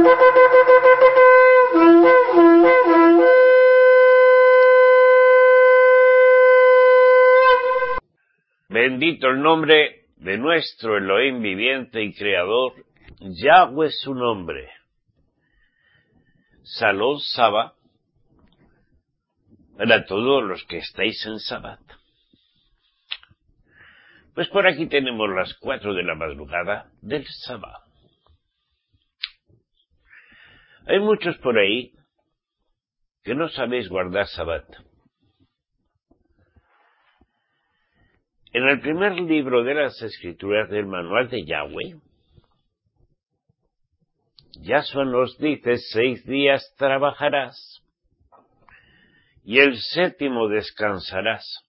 Bendito el nombre de nuestro Elohim viviente y creador, Yahweh es su nombre. Salón Shabbat para todos los que estáis en Shabbat. Pues por aquí tenemos las 4 de la madrugada del Shabbat. Hay muchos por ahí que no sabéis guardar Shabbat. En el primer libro de las Escrituras del Manual de Yahweh, Yahshua nos dice: 6 días trabajarás y el 7º descansarás.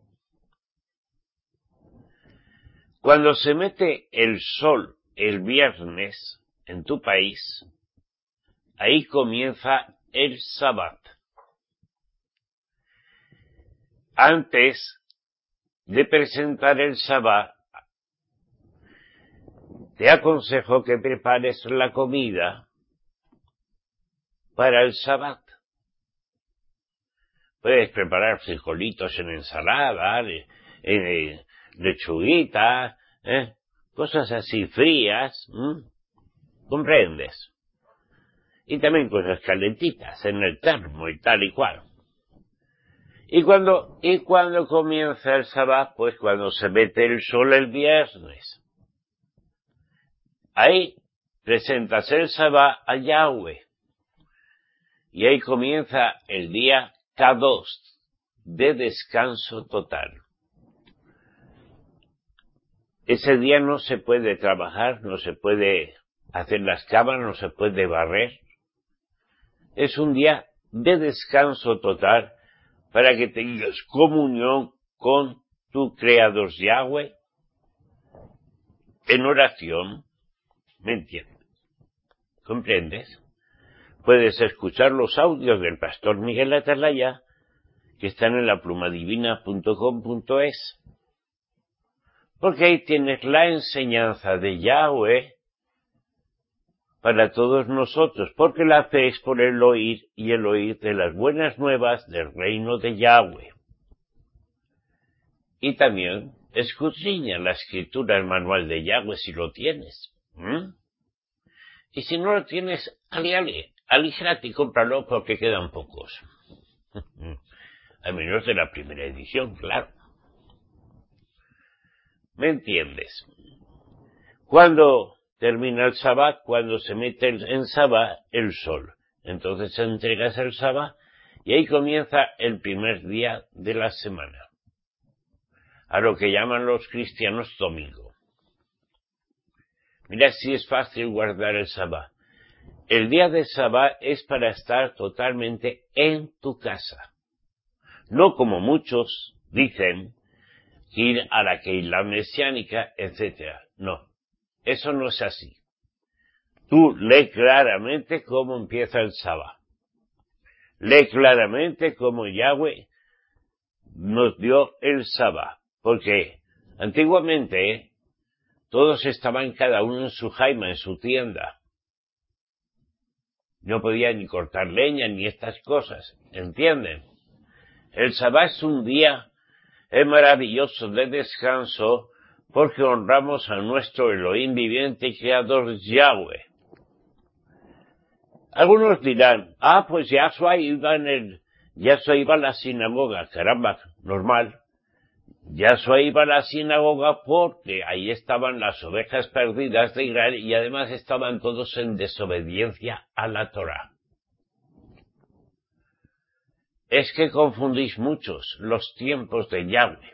Cuando se mete el sol el viernes en tu país, ahí comienza el Shabbat. Antes de presentar el Shabbat, te aconsejo que prepares la comida para el Shabbat. Puedes preparar frijolitos en ensalada, lechuguita, cosas así frías, ¿comprendes? Y también cosas calentitas en el termo y tal y cual. Y cuando comienza el Shabbat, pues cuando se mete el sol el viernes. Ahí presentas el Shabbat a Yahweh. Y ahí comienza el día K2 de descanso total. Ese día no se puede trabajar, no se puede hacer las camas, no se puede barrer. Es un día de descanso total para que tengas comunión con tu Creador Yahweh en oración. ¿Me entiendes? ¿Comprendes? Puedes escuchar los audios del pastor Miguel Atalaya, que están en laplumadivina.com.es, porque ahí tienes la enseñanza de Yahweh para todos nosotros, porque la fe es por el oír y el oír de las buenas nuevas del reino de Yahweh. Y también escudriña la escritura, el manual de Yahweh, si lo tienes. Y si no lo tienes, alígrate y cómpralo porque quedan pocos. A menos de la primera edición, claro. ¿Me entiendes? Cuando termina el Shabbat, cuando se mete en Shabbat el sol, entonces entregas el Shabbat y ahí comienza el primer día de la semana, a lo que llaman los cristianos domingo. Mira si es fácil guardar el Shabbat. El día de Shabbat es para estar totalmente en tu casa. No como muchos dicen, ir a la Keilah mesiánica, etc. No, eso no es así. Tú lee claramente cómo empieza el Shabbat. Lee claramente cómo Yahweh nos dio el Shabbat. Porque antiguamente todos estaban cada uno en su jaima, en su tienda. No podían ni cortar leña ni estas cosas, ¿entienden? El Shabbat es un día maravilloso de descanso porque honramos a nuestro Elohim viviente y creador Yahweh. Algunos dirán, pues Yahshua iba a la sinagoga. Caramba, normal. Yahshua iba a la sinagoga porque ahí estaban las ovejas perdidas de Israel y además estaban todos en desobediencia a la Torá. Es que confundís muchos los tiempos de Yahweh.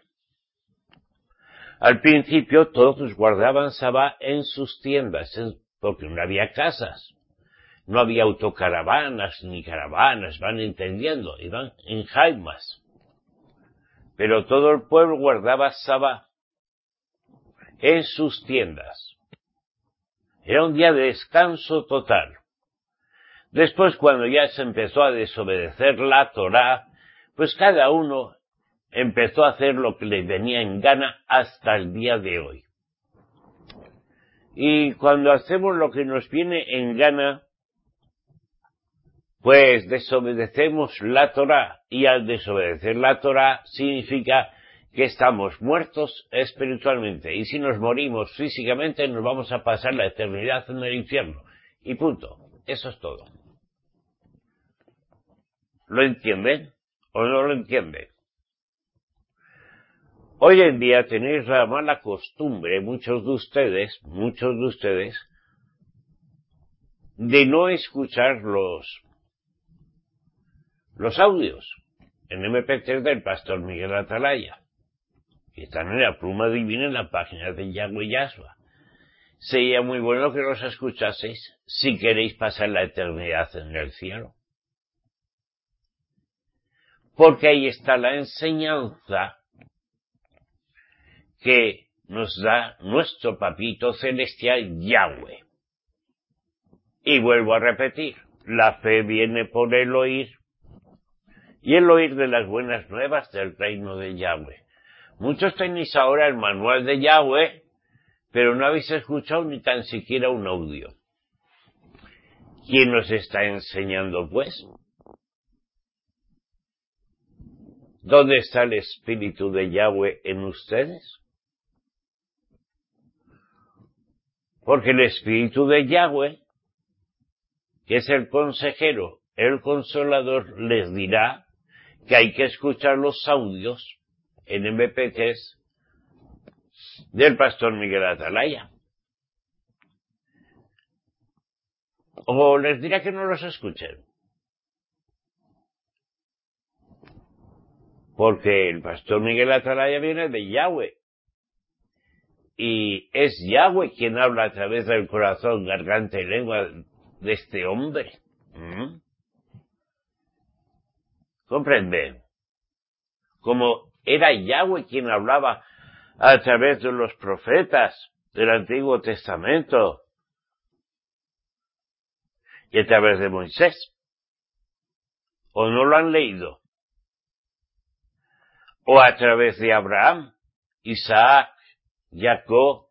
Al principio todos guardaban Shabbat en sus tiendas, porque no había casas, no había autocaravanas ni caravanas, van entendiendo, iban en jaimas. Pero todo el pueblo guardaba Shabbat en sus tiendas. Era un día de descanso total. Después, cuando ya se empezó a desobedecer la Torá, pues cada uno empezó a hacer lo que le venía en gana hasta el día de hoy. Y cuando hacemos lo que nos viene en gana, pues desobedecemos la Torá, y al desobedecer la Torá significa que estamos muertos espiritualmente, y si nos morimos físicamente nos vamos a pasar la eternidad en el infierno, y punto. Eso es todo. ¿Lo entienden o no lo entienden? Hoy en día tenéis la mala costumbre, muchos de ustedes, de no escuchar los audios en MP3 del pastor Miguel Atalaya, que están en la pluma divina en la página de Yahweh Yahshua. Sería muy bueno que los escuchaseis si queréis pasar la eternidad en el cielo. Porque ahí está la enseñanza que nos da nuestro papito celestial Yahweh. Y vuelvo a repetir, la fe viene por el oír, y el oír de las buenas nuevas del reino de Yahweh. Muchos tenéis ahora el manual de Yahweh, pero no habéis escuchado ni tan siquiera un audio. ¿Quién nos está enseñando, pues? ¿Dónde está el Espíritu de Yahweh en ustedes? Porque el Espíritu de Yahweh, que es el consejero, el consolador, les dirá que hay que escuchar los audios en MP3 del pastor Miguel Atalaya. O les dirá que no los escuchen. Porque el pastor Miguel Atalaya viene de Yahweh. Y es Yahweh quien habla a través del corazón, garganta y lengua de este hombre. ¿Comprenden? Como era Yahweh quien hablaba a través de los profetas del Antiguo Testamento y a través de Moisés. ¿O no lo han leído? O a través de Abraham, Isaac, Jacob.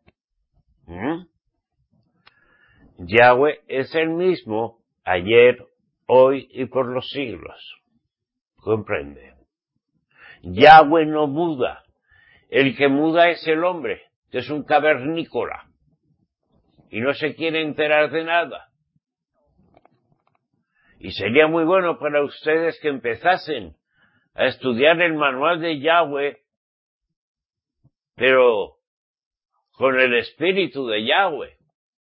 Yahweh es el mismo ayer, hoy y por los siglos. ¿Comprende? Yahweh no muda. El que muda es el hombre, que es un cavernícola. Y no se quiere enterar de nada. Y sería muy bueno para ustedes que empezasen a estudiar el manual de Yahweh, pero con el espíritu de Yahweh.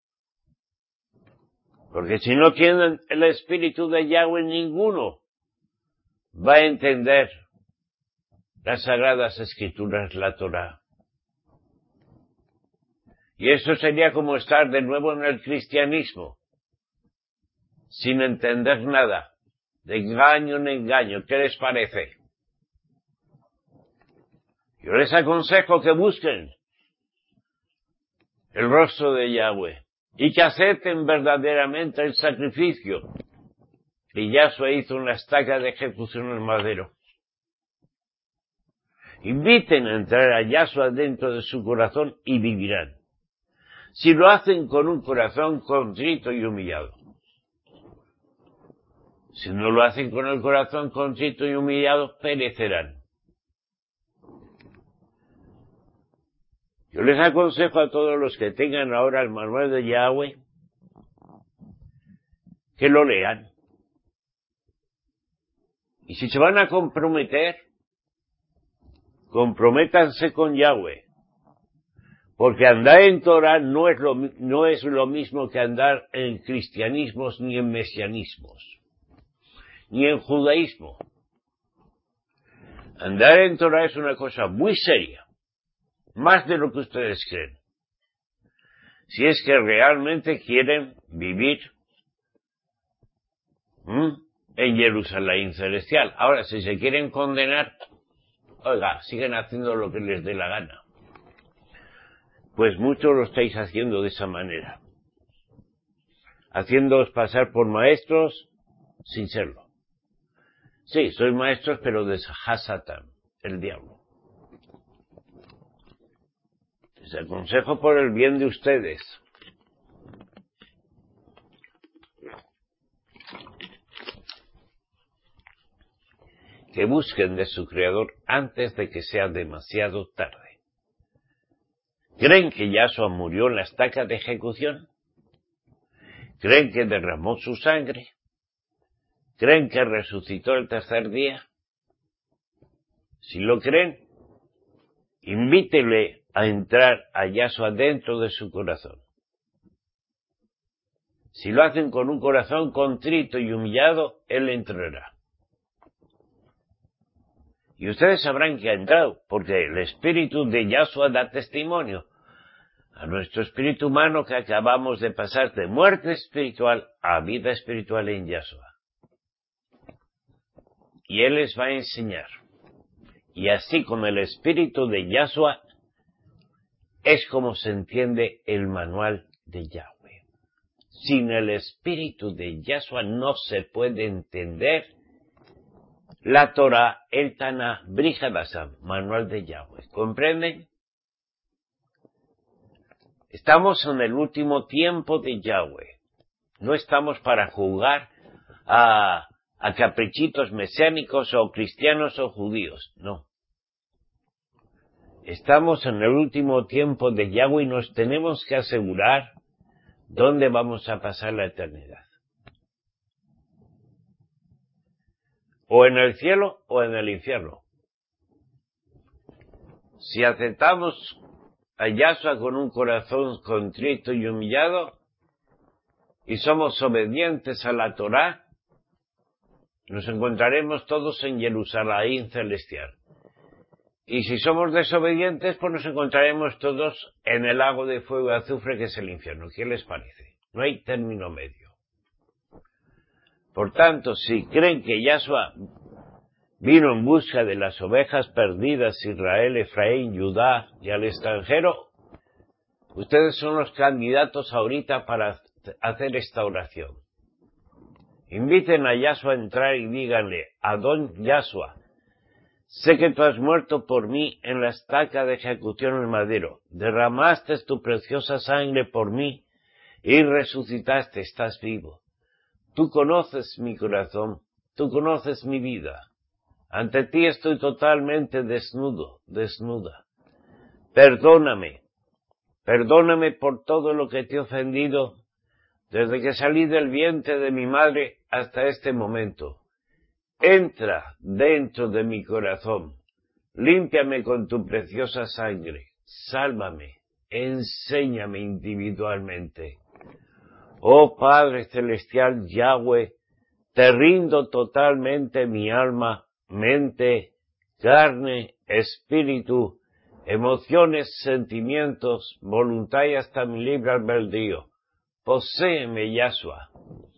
Porque si no tienen el espíritu de Yahweh, ninguno va a entender las sagradas escrituras, la Torá. Y eso sería como estar de nuevo en el cristianismo, sin entender nada, de engaño en engaño. ¿Qué les parece? Yo les aconsejo que busquen el rostro de Yahweh y que acepten verdaderamente el sacrificio que Yahshua hizo en la estaca de ejecución en madero. Inviten a entrar a Yahshua dentro de su corazón y vivirán. Si lo hacen con un corazón contrito y humillado. Si no lo hacen con el corazón contrito y humillado, perecerán. Yo les aconsejo a todos los que tengan ahora el manual de Yahweh que lo lean. Y si se van a comprometer, comprométanse con Yahweh. Porque andar en Torah no es lo mismo que andar en cristianismos ni en mesianismos, ni en judaísmo. Andar en Torah es una cosa muy seria, más de lo que ustedes creen. Si es que realmente quieren vivir en Jerusalén celestial. Ahora, si se quieren condenar, oiga, siguen haciendo lo que les dé la gana. Pues muchos lo estáis haciendo de esa manera. Haciéndoos pasar por maestros sin serlo. Sí, sois maestros, pero de Hasatán, el diablo. Les aconsejo por el bien de ustedes. que busquen de su Creador antes de que sea demasiado tarde. ¿Creen que Yahshua murió en la estaca de ejecución? ¿Creen que derramó su sangre? ¿Creen que resucitó el tercer día? Si lo creen, invítele a entrar a Yahshua dentro de su corazón. Si lo hacen con un corazón contrito y humillado, Él entrará. Y ustedes sabrán que ha entrado, porque el Espíritu de Yahshua da testimonio a nuestro espíritu humano que acabamos de pasar de muerte espiritual a vida espiritual en Yahshua. Y Él les va a enseñar. Y así como el Espíritu de Yahshua es como se entiende el manual de Yahweh. Sin el Espíritu de Yahshua no se puede entender la Torah, el Taná, Brit Hadashah, manual de Yahweh. ¿Comprenden? Estamos en el último tiempo de Yahweh. No estamos para jugar a caprichitos mesiánicos o cristianos o judíos. No. Estamos en el último tiempo de Yahweh y nos tenemos que asegurar dónde vamos a pasar la eternidad. O en el cielo o en el infierno. Si aceptamos a Yahshua con un corazón contrito y humillado y somos obedientes a la Torá, nos encontraremos todos en Jerusalén celestial. Y si somos desobedientes, pues nos encontraremos todos en el lago de fuego y azufre que es el infierno. ¿Qué les parece? No hay término medio. Por tanto, si creen que Yahshua vino en busca de las ovejas perdidas, Israel, Efraín, Judá y al extranjero, ustedes son los candidatos ahorita para hacer esta oración. Inviten a Yahshua a entrar y díganle: Adón Yahshua, sé que tú has muerto por mí en la estaca de ejecución en el madero. Derramaste tu preciosa sangre por mí y resucitaste, estás vivo. Tú conoces mi corazón, tú conoces mi vida. Ante ti estoy totalmente desnudo, desnuda. Perdóname por todo lo que te he ofendido desde que salí del vientre de mi madre hasta este momento. Entra dentro de mi corazón, límpiame con tu preciosa sangre, sálvame, enséñame individualmente. Oh Padre Celestial Yahweh, te rindo totalmente mi alma, mente, carne, espíritu, emociones, sentimientos, voluntad y hasta mi libre albedrío. Poséeme, Yahshua.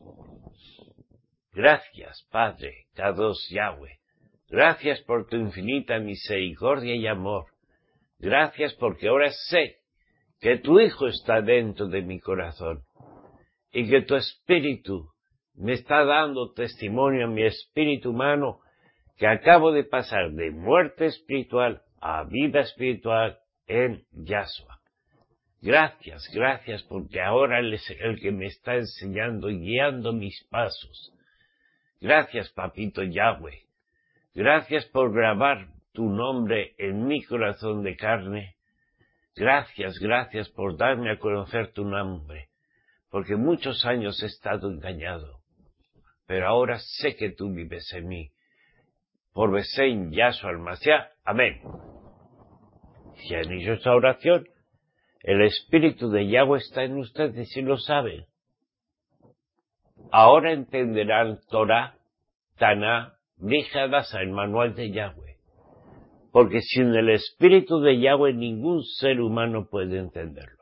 Gracias, Padre, Kadosh Yahweh. Gracias por tu infinita misericordia y amor. Gracias porque ahora sé que tu Hijo está dentro de mi corazón y que tu Espíritu me está dando testimonio a mi espíritu humano que acabo de pasar de muerte espiritual a vida espiritual en Yahshua. Gracias, porque ahora Él es el que me está enseñando y guiando mis pasos. Gracias, Papito Yahweh. Gracias por grabar tu nombre en mi corazón de carne. Gracias por darme a conocer tu nombre, porque muchos años he estado engañado. Pero ahora sé que tú vives en mí. Por Besein Yahshua al-Mashiach. Amén. Si han hecho esta oración, el Espíritu de Yahweh está en ustedes y lo saben. Ahora entenderán Torah, Taná, Brit Hadashah, el manual de Yahweh. Porque sin el Espíritu de Yahweh ningún ser humano puede entenderlo.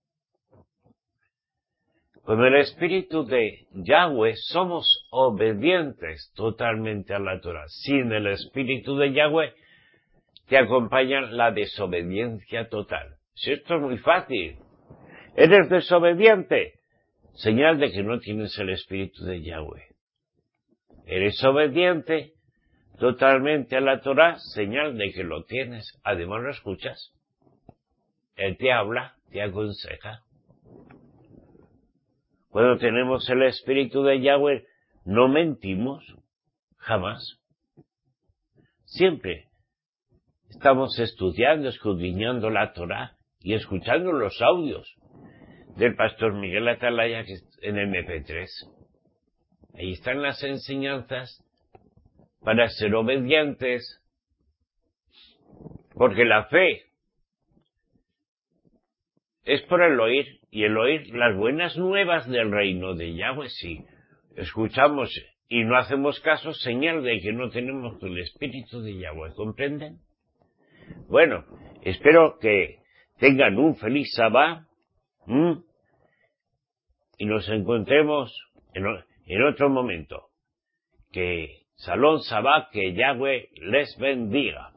Con el Espíritu de Yahweh somos obedientes totalmente a la Torah. Sin el Espíritu de Yahweh te acompaña la desobediencia total. Si esto es muy fácil. ¿Eres desobediente? Señal de que no tienes el Espíritu de Yahweh. ¿Eres obediente totalmente a la Torah? Señal de que lo tienes. Además lo escuchas. Él te habla, te aconseja. Cuando tenemos el Espíritu de Yahweh, no mentimos, jamás. Siempre estamos estudiando, escudriñando la Torá y escuchando los audios del pastor Miguel Atalaya en MP3. Ahí están las enseñanzas para ser obedientes, porque la fe es por el oír, y el oír las buenas nuevas del reino de Yahweh. Si escuchamos y no hacemos caso, señal de que no tenemos el espíritu de Yahweh, ¿comprenden? Bueno, espero que tengan un feliz Sabbat, y nos encontremos en otro momento. Que Salón Sabbat, que Yahweh les bendiga.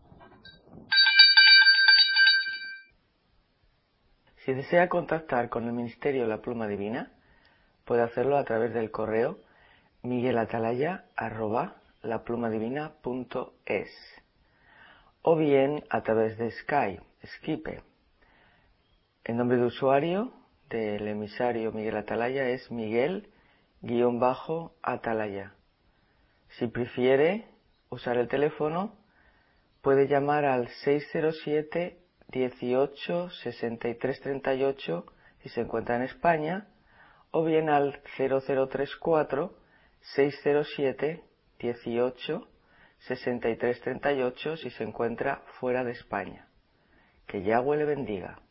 Si desea contactar con el Ministerio La Pluma Divina, puede hacerlo a través del correo miguelatalaya@laplumadivina.es o bien a través de Skype. El nombre de usuario del emisario Miguel Atalaya es Miguel-Atalaya. Si prefiere usar el teléfono, puede llamar al 607 18 63 38 si se encuentra en España, o bien al 0034 607 18 63 38 si se encuentra fuera de España. Que Yahweh le bendiga.